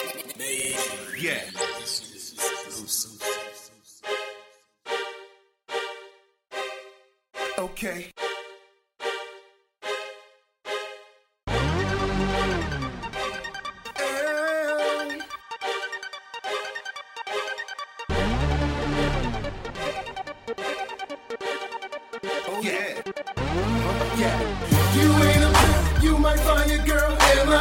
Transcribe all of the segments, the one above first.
Yeah. Okay. Oh yeah. Yeah. You ain't a pimp, you might find your girl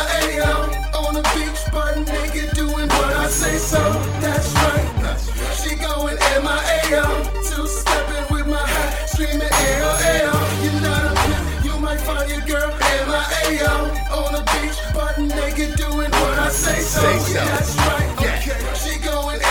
MIA on the beach, butt naked, doing what I say so. That's right. She going MIA, two-stepping with my hat, screaming AO. You're not a pimp, you might find your girl MIA on the beach, butt naked, doing what I say so. That's right. Okay. She going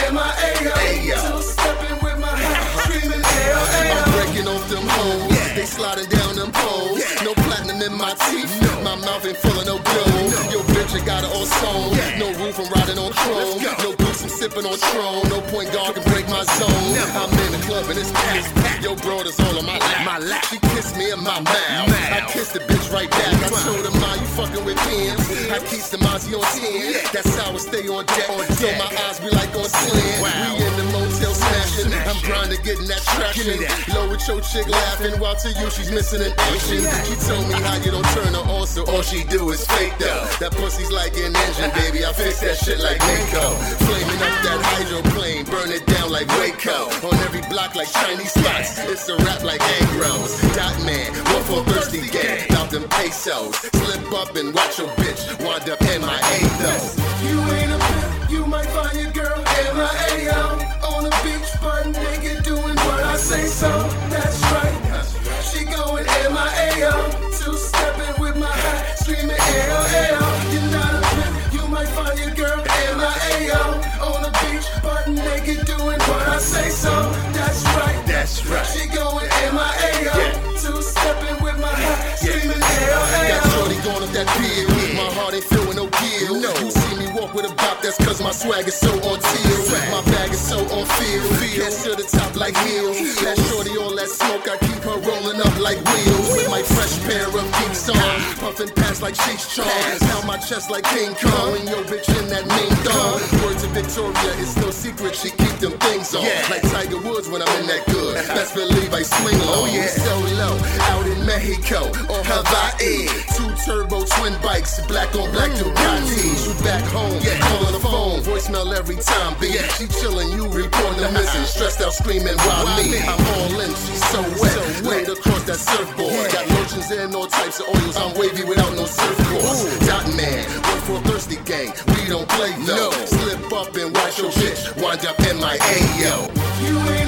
MIA, two-stepping with my hat, screaming AO. I'm breaking off them hoes, they sliding down them poles. No platinum in my teeth, my mouth ain't full of no gold. Yo, bitch, I got it all sewn. No roof, I'm riding on chrome. No boots, I'm sipping on Tron. No point guard can break my zone. I'm in the club and it's packed. Yo, bro, that's all on my lap. She kissed me in my mouth. I kissed the bitch right back. I told her, ma, you fucking with pins. I keep the Mozzie on 10. That's how I stay on deck. So my eyes be like on slant. We in the motel smashing. I'm grinding, getting that traction. Low with your chick laughing, while to you she's missing an action. She told me how you don't turn her on, so all she do is fake though. That pussy's like an engine, baby. I fix that shit like Mako. Flaming up that hydroplane, burn it down like Waco. On every block like Chinese spots, it's a rap like Agros. Dot man, one for thirsty gang, about them pesos. Slip up and watch your bitch wind up MIA though. You ain't a pimp, you might find your girl MIA on the beach, butt naked, doing what I say so. That's right. She going MIA, two-stepping with my hat, screaming AO. You're not a pimp, you might find your girl MIA on the beach, butt naked, doing what I say so. That's right. That's right. She going MIA, two-stepping with my hat, screaming AO. Got shorty going up that pill. My heart ain't feeling no kill. You see me walk with a bop, that's cause my swag is so on tilt. My bag is so on feel. Heads to the top like heels. That shorty all that smoke, I keep her rolling up like wheels. With my fresh pair of geeks on, puffing past like Cheech Chong. Pound my chest like King Kong. And yo bitch in that mean dog. Word to Victoria, it's no secret, she keep them things on. Like Tiger Woods when I'm in that good. Best believe I swing low. So low, out in Mexico or Hawaii. Two turbo twin bikes, black on black Ducatis. You back home, calling the phone, voicemail every time. B, she chillin', you reporting the missing. Stressed out, screaming, why me? I'm all in, she's so wet. Laid across that surfboard. Got lotions and all types of oils. I'm wavy without no surfboards. Dot man, work for a thirsty gang. We don't play though. Slip up and watch your bitch wind up MIA, yo. You ain't